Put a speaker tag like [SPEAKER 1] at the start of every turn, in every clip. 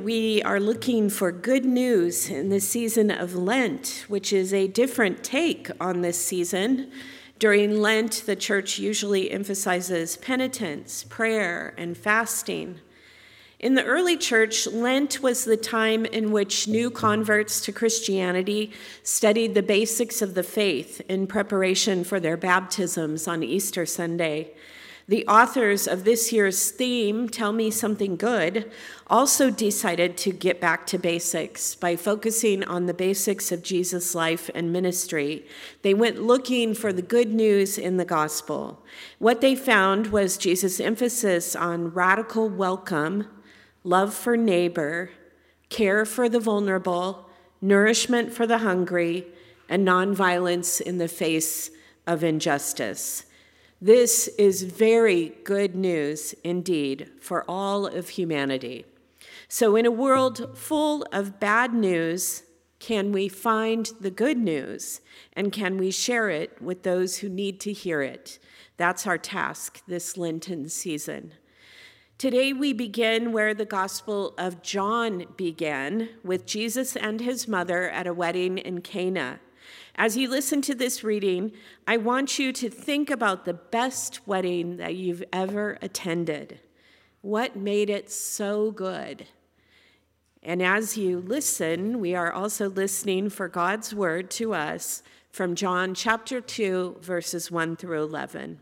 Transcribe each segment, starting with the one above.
[SPEAKER 1] we are looking for good news in the season of Lent, which is a different take on this season. During Lent, the church usually emphasizes penitence, prayer, and fasting. In the early church, Lent was the time in which new converts to Christianity studied the basics of the faith in preparation for their baptisms on Easter Sunday. The authors of this year's theme, Tell Me Something Good, also decided to get back to basics by focusing on the basics of Jesus' life and ministry. They went looking for the good news in the gospel. What they found was Jesus' emphasis on radical welcome, love for neighbor, care for the vulnerable, nourishment for the hungry, and nonviolence in the face of injustice. This is very good news indeed for all of humanity. So in a world full of bad news, can we find the good news? And can we share it with those who need to hear it? That's our task this Lenten season. Today we begin where the Gospel of John began, with Jesus and his mother at a wedding in Cana. As you listen to this reading, I want you to think about the best wedding that you've ever attended. What made it so good? And as you listen, we are also listening for God's word to us from John chapter 2, verses 1 through 11.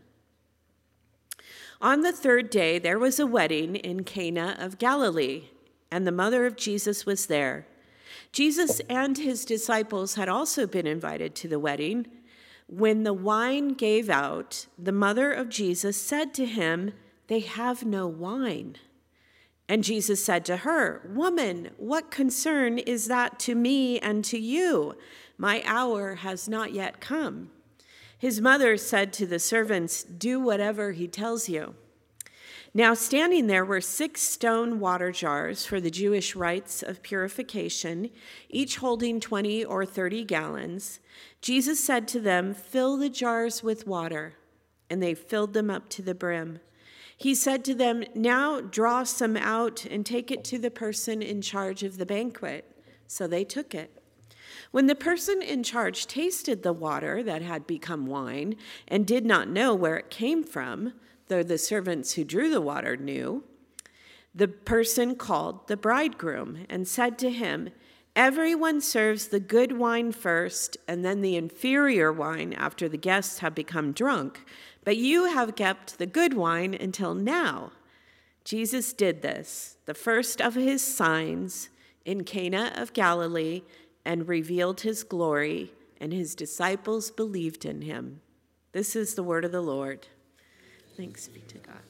[SPEAKER 1] On the third day, there was a wedding in Cana of Galilee, and the mother of Jesus was there. Jesus and his disciples had also been invited to the wedding. When the wine gave out, the mother of Jesus said to him, "They have no wine." And Jesus said to her, "Woman, what concern is that to me and to you? My hour has not yet come." His mother said to the servants, "Do whatever he tells you." Now standing there were 6 stone water jars for the Jewish rites of purification, each holding 20 or 30 gallons. Jesus said to them, "Fill the jars with water." And they filled them up to the brim. He said to them, "Now draw some out and take it to the person in charge of the banquet." So they took it. When the person in charge tasted the water that had become wine and did not know where it came from, though the servants who drew the water knew, the person called the bridegroom and said to him, "Everyone serves the good wine first and then the inferior wine after the guests have become drunk, but you have kept the good wine until now." Jesus did this, the first of his signs, in Cana of Galilee, and revealed his glory, and his disciples believed in him. This is the word of the Lord. Thanks be to God.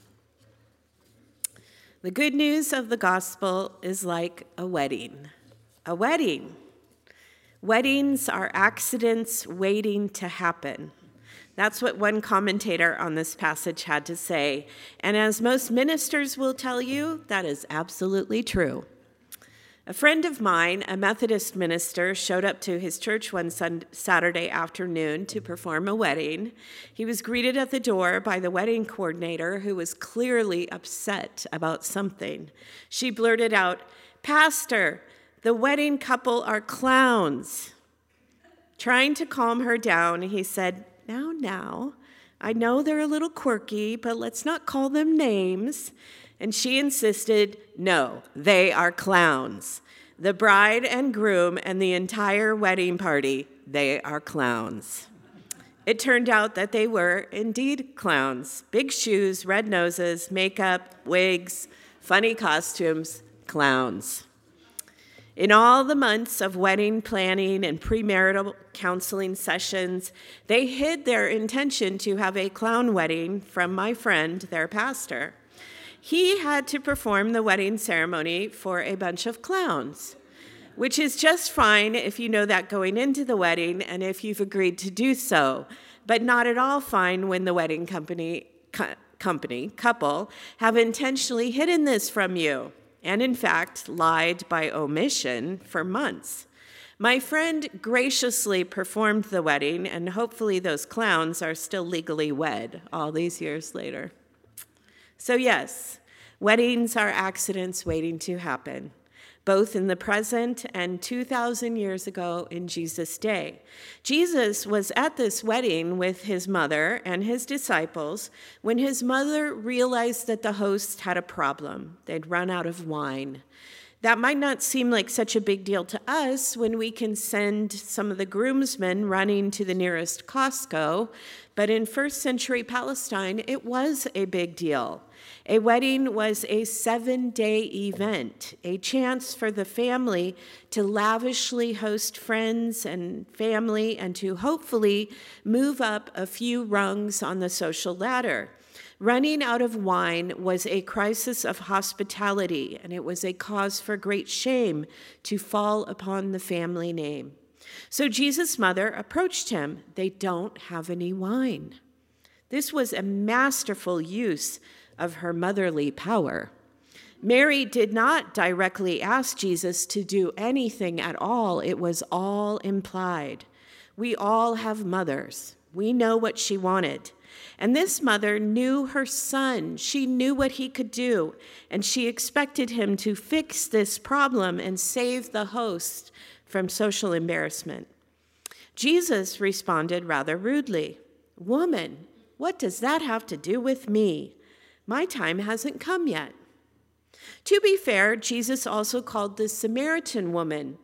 [SPEAKER 1] The good news of the gospel is like a wedding. A wedding. Weddings are accidents waiting to happen. That's what one commentator on this passage had to say. And as most ministers will tell you, that is absolutely true. A friend of mine, a Methodist minister, showed up to his church one Saturday afternoon to perform a wedding. He was greeted at the door by the wedding coordinator, who was clearly upset about something. She blurted out, "Pastor, the wedding couple are clowns." Trying to calm her down, he said, Now, I know they're a little quirky, but let's not call them names." And she insisted, "No, they are clowns. The bride and groom and the entire wedding party, they are clowns." It turned out that they were indeed clowns. Big shoes, red noses, makeup, wigs, funny costumes, clowns. In all the months of wedding planning and premarital counseling sessions, they hid their intention to have a clown wedding from my friend, their pastor. He had to perform the wedding ceremony for a bunch of clowns, which is just fine if you know that going into the wedding and if you've agreed to do so, but not at all fine when the wedding couple have intentionally hidden this from you, and in fact lied by omission for months. My friend graciously performed the wedding, and hopefully those clowns are still legally wed all these years later. So yes, weddings are accidents waiting to happen. both in the present and 2,000 years ago in Jesus' day. Jesus was at this wedding with his mother and his disciples when his mother realized that the host had a problem. They'd run out of wine. That might not seem like such a big deal to us when we can send some of the groomsmen running to the nearest Costco, but in first century Palestine, it was a big deal. A wedding was a 7-day event, a chance for the family to lavishly host friends and family and to hopefully move up a few rungs on the social ladder. Running out of wine was a crisis of hospitality, and it was a cause for great shame to fall upon the family name. So Jesus' mother approached him. They don't have any wine. This was a masterful use of her motherly power. Mary did not directly ask Jesus to do anything at all. It was all implied. We all have mothers. We know what she wanted. And this mother knew her son. She knew what he could do, and she expected him to fix this problem and save the host from social embarrassment. Jesus responded rather rudely, "Woman, what does that have to do with me? My time hasn't come yet." To be fair, Jesus also called the Samaritan woman,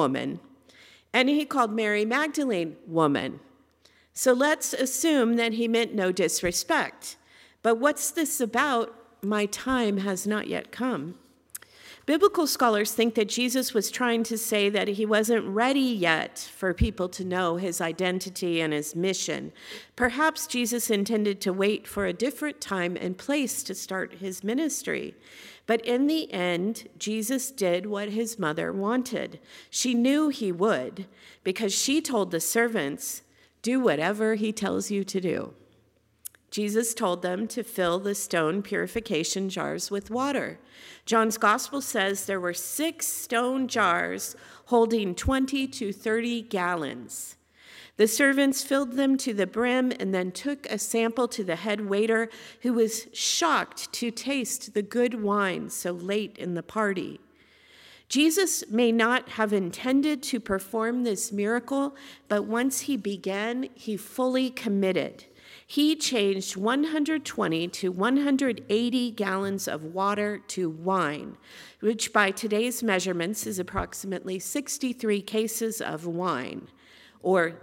[SPEAKER 1] and he called Mary Magdalene, woman. So let's assume that he meant no disrespect. But what's this about? My time has not yet come. Biblical scholars think that Jesus was trying to say that he wasn't ready yet for people to know his identity and his mission. Perhaps Jesus intended to wait for a different time and place to start his ministry. But in the end, Jesus did what his mother wanted. She knew he would because she told the servants, "Do whatever he tells you to do." Jesus told them to fill the stone purification jars with water. John's gospel says there were 6 stone jars holding 20 to 30 gallons. The servants filled them to the brim and then took a sample to the head waiter, who was shocked to taste the good wine so late in the party. Jesus may not have intended to perform this miracle, but once he began, he fully committed. He changed 120 to 180 gallons of water to wine, which by today's measurements is approximately 63 cases of wine, or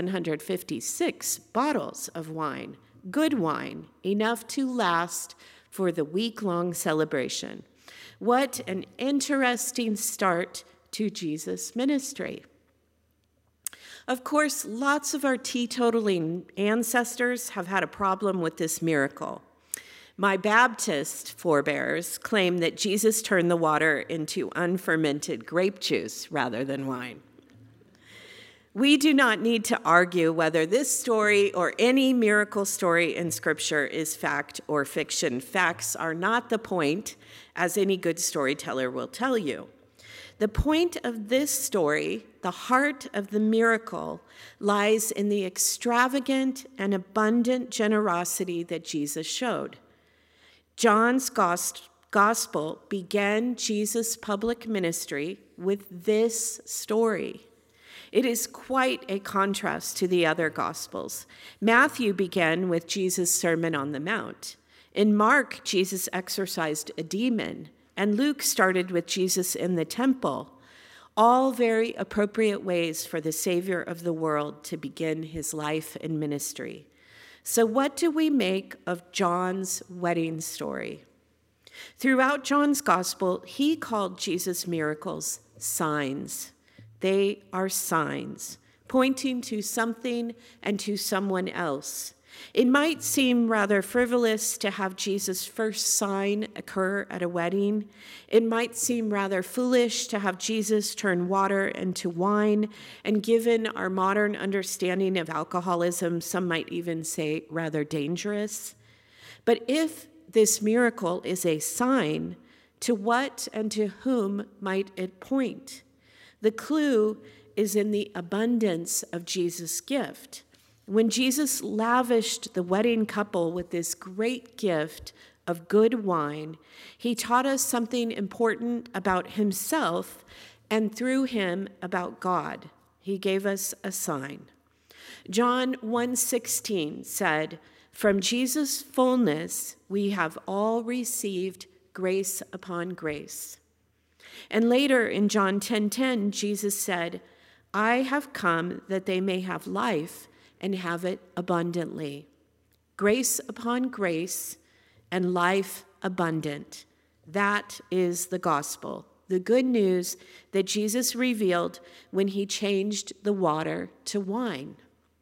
[SPEAKER 1] 756 bottles of wine, good wine, enough to last for the week-long celebration. What an interesting start to Jesus' ministry. Of course, lots of our teetotaling ancestors have had a problem with this miracle. My Baptist forebears claim that Jesus turned the water into unfermented grape juice rather than wine. We do not need to argue whether this story or any miracle story in Scripture is fact or fiction. Facts are not the point, as any good storyteller will tell you. The point of this story, the heart of the miracle, lies in the extravagant and abundant generosity that Jesus showed. John's gospel began Jesus' public ministry with this story. It is quite a contrast to the other Gospels. Matthew began with Jesus' Sermon on the Mount. In Mark, Jesus exorcised a demon, and Luke started with Jesus in the temple, all very appropriate ways for the Savior of the world to begin his life and ministry. So what do we make of John's wedding story? Throughout John's Gospel, he called Jesus' miracles signs. They are signs, pointing to something and to someone else. It might seem rather frivolous to have Jesus' first sign occur at a wedding. It might seem rather foolish to have Jesus turn water into wine, and given our modern understanding of alcoholism, some might even say rather dangerous. But if this miracle is a sign, to what and to whom might it point? The clue is in the abundance of Jesus' gift. When Jesus lavished the wedding couple with this great gift of good wine, he taught us something important about himself and through him about God. He gave us a sign. John 1:16 said, "From Jesus' fullness we have all received grace upon grace." And later in John 10:10, Jesus said, "I have come that they may have life and have it abundantly." Grace upon grace and life abundant. That is the gospel, the good news that Jesus revealed when he changed the water to wine.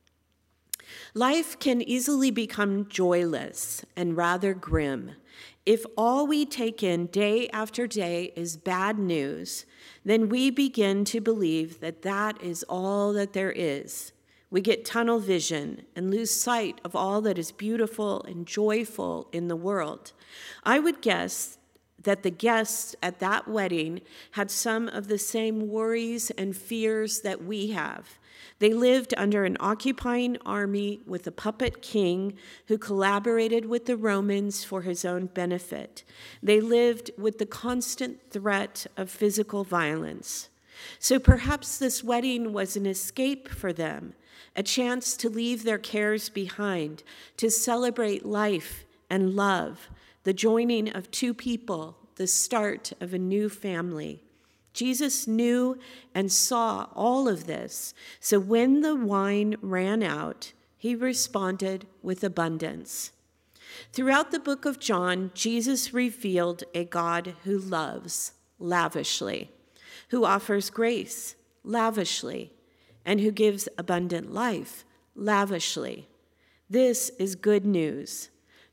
[SPEAKER 1] Life can easily become joyless and rather grim. If all we take in day after day is bad news, then we begin to believe that that is all that there is. We get tunnel vision and lose sight of all that is beautiful and joyful in the world. I would guess that the guests at that wedding had some of the same worries and fears that we have. They lived under an occupying army with a puppet king who collaborated with the Romans for his own benefit. They lived with the constant threat of physical violence. So perhaps this wedding was an escape for them, a chance to leave their cares behind, to celebrate life and love, the joining of two people, the start of a new family. Jesus knew and saw all of this, so when the wine ran out, he responded with abundance. Throughout the book of John, Jesus revealed a God who loves lavishly, who offers grace lavishly, and who gives abundant life lavishly. This is good news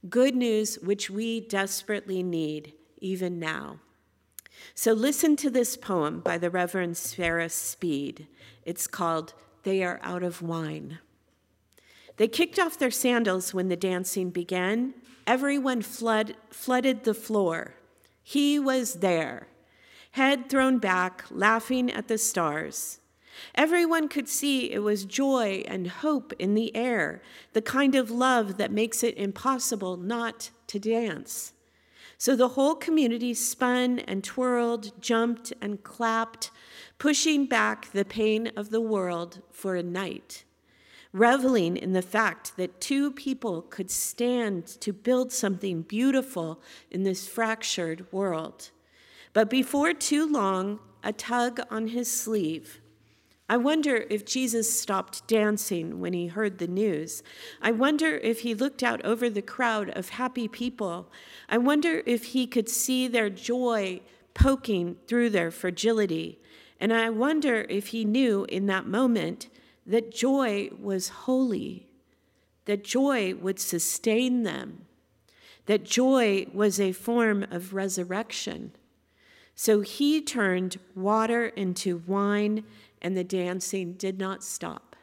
[SPEAKER 1] which we desperately need even now. So listen to this poem by the Reverend Sarah Speed. It's called "They Are Out of Wine." They kicked off their sandals when the dancing began. Everyone flooded the floor. He was there, head thrown back, laughing at the stars. Everyone could see it was joy and hope in the air, the kind of love that makes it impossible not to dance. So the whole community spun and twirled, jumped and clapped, pushing back the pain of the world for a night, reveling in the fact that two people could stand to build something beautiful in this fractured world. But before too long, a tug on his sleeve. I wonder if Jesus stopped dancing when he heard the news. I wonder if he looked out over the crowd of happy people. I wonder if he could see their joy poking through their fragility. And I wonder if he knew in that moment that joy was holy, that joy would sustain them, that joy was a form of resurrection. So he turned water into wine, and the dancing did not stop.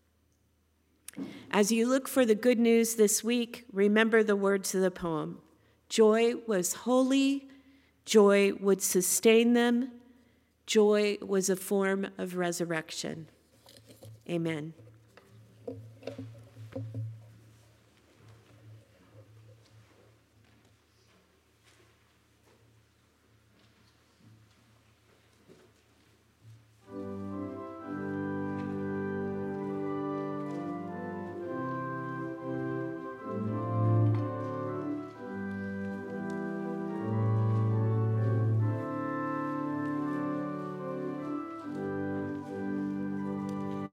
[SPEAKER 1] As you look for the good news this week, remember the words of the poem. Joy was holy, joy would sustain them, joy was a form of resurrection. Amen.